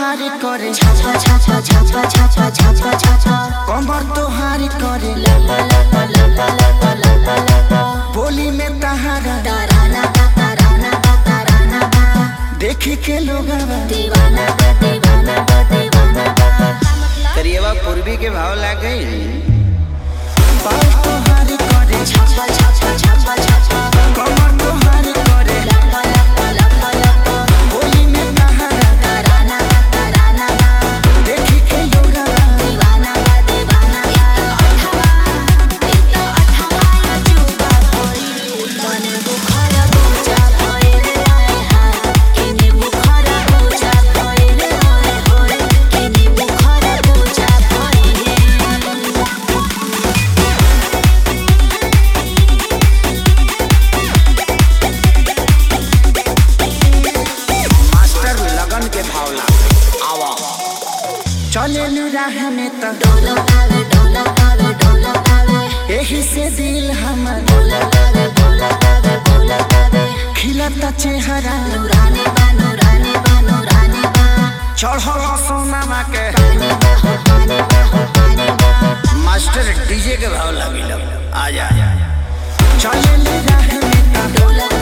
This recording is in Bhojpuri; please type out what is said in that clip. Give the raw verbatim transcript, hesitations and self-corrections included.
तोहारी करे छापा छापा छापा छापा छापा छापा कमर तोहारी करे बोली में तहारा ताराना ताराना ताराना देखी के लोग दीवाना दीवाना दीवाना करिएवा पूर्वी के भाव लाग गई बाल तोहारी करे छापा छापा छापा छापा कमर तोहारी करे बोली में तहारा ताराना ताराना देखी के लोग दीवाना दीवाना अठवा इतना अठवा जुबा कोई तने बुखारा बुझा कोई आए हां किने बुखारा बुझा कोई होए होए किने बुखारा बुझा कोई चले राह में तो डोला आवे डोला आवे डोला आवे यही से दिल हमर डोला आवे डोला आवे डोला आवे खिलता चेहरा नूरानी बा नूरानी बा नूरानी बा चढ़ल सोनामा के पानी बा हो पानी बा हो पानी बा मास्टर डीजे के भाव लागिल आ जा चले राह में तो डोला